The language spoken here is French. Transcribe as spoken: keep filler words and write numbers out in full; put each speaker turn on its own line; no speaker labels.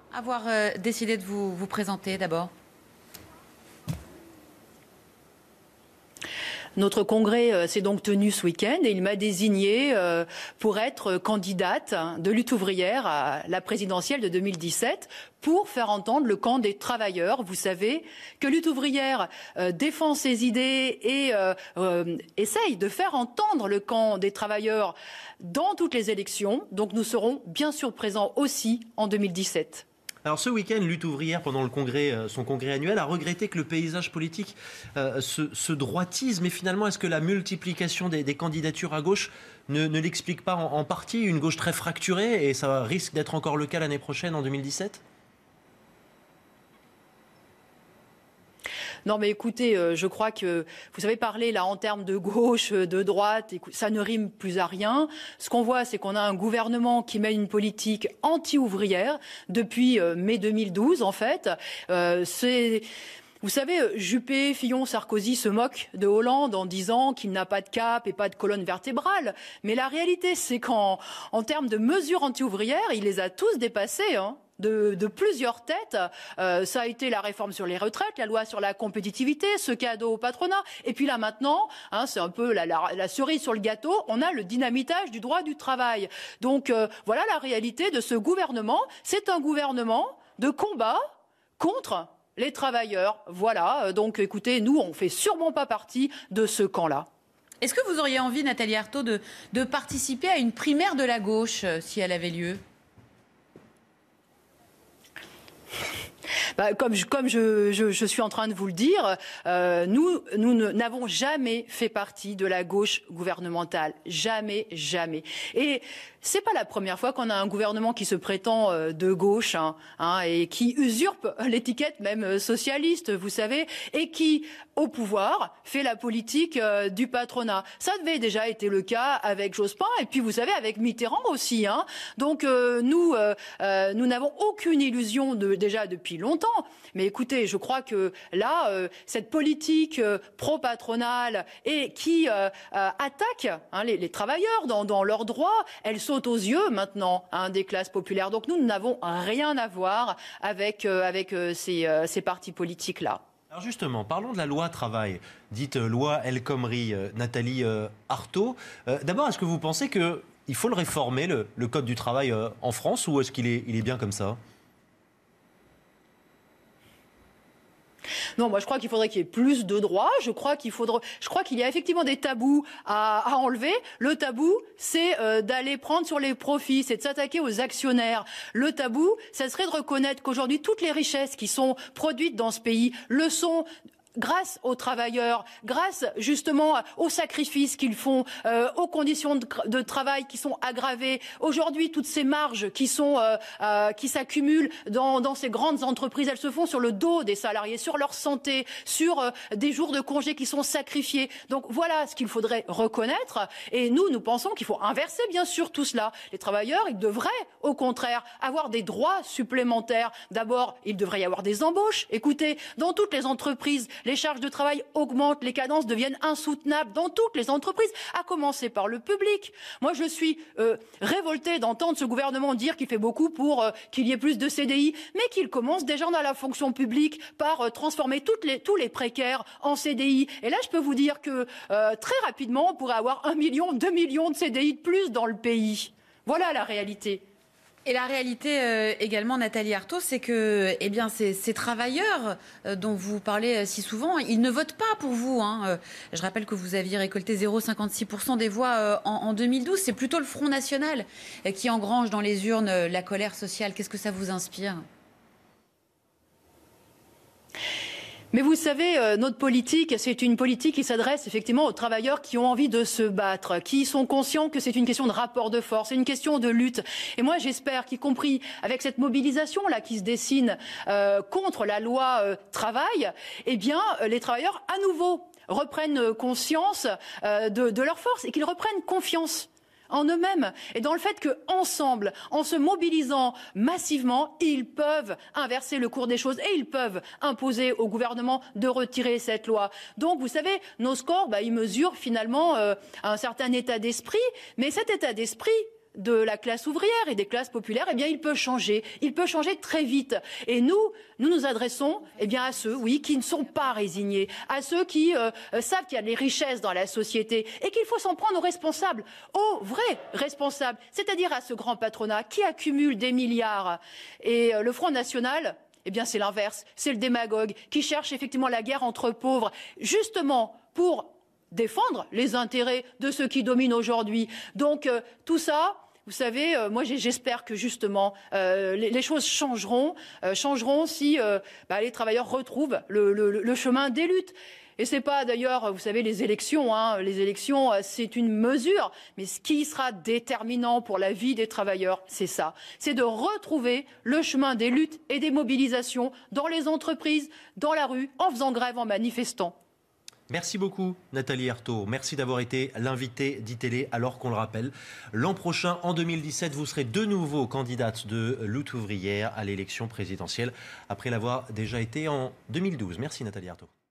avoir euh, décidé de vous, vous présenter d'abord?
Notre congrès euh, s'est donc tenu ce week-end et il m'a désignée euh, pour être candidate de lutte ouvrière à la présidentielle de deux mille dix-sept pour faire entendre le camp des travailleurs. Vous savez que lutte ouvrière euh, défend ses idées et euh, euh, essaye de faire entendre le camp des travailleurs dans toutes les élections. Donc nous serons bien sûr présents aussi en deux mille dix-sept.
Alors ce week-end, Lutte ouvrière, pendant le congrès, son congrès annuel, a regretté que le paysage politique euh, se, se droitise. Mais finalement, est-ce que la multiplication des, des candidatures à gauche ne, ne l'explique pas en, en partie? Une gauche très fracturée, et ça risque d'être encore le cas l'année prochaine, en deux mille dix-sept?
Non mais écoutez, euh, je crois que vous savez parler là en termes de gauche, de droite, ça ne rime plus à rien. Ce qu'on voit, c'est qu'on a un gouvernement qui mène une politique anti-ouvrière depuis euh, mai deux mille douze en fait. Euh, c'est... Vous savez, Juppé, Fillon, Sarkozy se moquent de Hollande en disant qu'il n'a pas de cap et pas de colonne vertébrale. Mais la réalité, c'est qu'en en termes de mesures anti-ouvrières, il les a tous dépassées, hein. De, de plusieurs têtes. Euh, ça a été la réforme sur les retraites, la loi sur la compétitivité, ce cadeau au patronat. Et puis là maintenant, hein, c'est un peu la, la, la cerise sur le gâteau, on a le dynamitage du droit du travail. Donc euh, voilà la réalité de ce gouvernement. C'est un gouvernement de combat contre les travailleurs. Voilà, donc écoutez, nous, on ne fait sûrement pas partie de ce camp-là.
Est-ce que vous auriez envie, Nathalie Arthaud, de, de participer à une primaire de la gauche, si elle avait lieu ?
Bah, comme je, comme je, je, je suis en train de vous le dire, euh, nous, nous n'avons jamais fait partie de la gauche gouvernementale. Jamais, jamais. Et c'est pas la première fois qu'on a un gouvernement qui se prétend euh, de gauche hein, hein, et qui usurpe l'étiquette même socialiste, vous savez, et qui, au pouvoir, fait la politique euh, du patronat. Ça avait déjà été le cas avec Jospin et puis, vous savez, avec Mitterrand aussi. Hein. Donc, euh, nous, euh, euh, nous n'avons aucune illusion de, déjà depuis longtemps. Mais écoutez, je crois que là, euh, cette politique euh, pro-patronale et qui euh, euh, attaque hein, les, les travailleurs dans, dans leurs droits, elle saute aux yeux maintenant hein, des classes populaires. Donc nous, nous n'avons rien à voir avec, euh, avec euh, ces, euh, ces partis politiques-là.
Alors justement, parlons de la loi travail, dite euh, loi El Khomri, euh, Nathalie euh, Arthaud. Euh, D'abord, est-ce que vous pensez qu'il faut le réformer, le, le Code du travail euh, en France, ou est-ce qu'il est, il est bien comme ça ?
Non, moi je crois qu'il faudrait qu'il y ait plus de droits. Je crois qu'il faudra, je crois qu'il y a effectivement des tabous à, à enlever. Le tabou, c'est euh, d'aller prendre sur les profits, c'est de s'attaquer aux actionnaires. Le tabou, ça serait de reconnaître qu'aujourd'hui toutes les richesses qui sont produites dans ce pays le sont grâce aux travailleurs, grâce justement aux sacrifices qu'ils font, euh, aux conditions de, de travail qui sont aggravées. Aujourd'hui, toutes ces marges qui sont euh, euh, qui s'accumulent dans, dans ces grandes entreprises, elles se font sur le dos des salariés, sur leur santé, sur euh, des jours de congé qui sont sacrifiés. Donc voilà ce qu'il faudrait reconnaître. Et nous, nous pensons qu'il faut inverser bien sûr tout cela. Les travailleurs, ils devraient au contraire avoir des droits supplémentaires. D'abord, il devrait y avoir des embauches. Écoutez, dans toutes les entreprises, les charges de travail augmentent, les cadences deviennent insoutenables dans toutes les entreprises, à commencer par le public. Moi, je suis euh, révoltée d'entendre ce gouvernement dire qu'il fait beaucoup pour euh, qu'il y ait plus de C D I, mais qu'il commence déjà dans la fonction publique par euh, transformer toutes les, tous les précaires en C D I. Et là, je peux vous dire que euh, très rapidement, on pourrait avoir un million, deux millions de C D I de plus dans le pays. Voilà la réalité.
Et la réalité euh, également, Nathalie Arthaud, c'est que eh bien, ces, ces travailleurs euh, dont vous parlez euh, si souvent, ils ne votent pas pour vous. Hein. Euh, je rappelle que vous aviez récolté zéro virgule cinquante-six pour cent des voix euh, en, en deux mille douze. C'est plutôt le Front National euh, qui engrange dans les urnes euh, la colère sociale. Qu'est-ce que ça vous inspire ?
Mais vous savez, euh, notre politique, c'est une politique qui s'adresse effectivement aux travailleurs qui ont envie de se battre, qui sont conscients que c'est une question de rapport de force, c'est une question de lutte. Et moi, j'espère qu'y compris avec cette mobilisation-là qui se dessine euh, contre la loi euh, travail, eh bien, euh, les travailleurs, à nouveau, reprennent conscience euh, de, de leur force et qu'ils reprennent confiance en eux-mêmes et dans le fait qu'ensemble, en se mobilisant massivement, ils peuvent inverser le cours des choses et ils peuvent imposer au gouvernement de retirer cette loi. Donc, vous savez, nos scores, bah, ils mesurent finalement euh, un certain état d'esprit, mais cet état d'esprit de la classe ouvrière et des classes populaires, eh bien, il peut changer. Il peut changer très vite. Et nous, nous nous adressons, eh bien, à ceux, oui, qui ne sont pas résignés, à ceux qui euh, savent qu'il y a des richesses dans la société et qu'il faut s'en prendre aux responsables, aux vrais responsables, c'est-à-dire à ce grand patronat qui accumule des milliards. Et euh, le Front National, eh bien, c'est l'inverse. C'est le démagogue qui cherche effectivement la guerre entre pauvres, justement pour défendre les intérêts de ceux qui dominent aujourd'hui. Donc, euh, tout ça... Vous savez, euh, moi j'espère que justement euh, les, les choses changeront, euh, changeront si euh, bah, les travailleurs retrouvent le, le, le chemin des luttes. Et c'est pas d'ailleurs, vous savez, les élections. Hein, les élections, c'est une mesure, mais ce qui sera déterminant pour la vie des travailleurs, c'est ça, c'est de retrouver le chemin des luttes et des mobilisations dans les entreprises, dans la rue, en faisant grève, en manifestant.
Merci beaucoup Nathalie Arthaud. Merci d'avoir été l'invitée d'I-Télé alors qu'on le rappelle. L'an prochain, en deux mille dix-sept, vous serez de nouveau candidate de Lutte ouvrière à l'élection présidentielle après l'avoir déjà été en deux mille douze. Merci Nathalie Arthaud.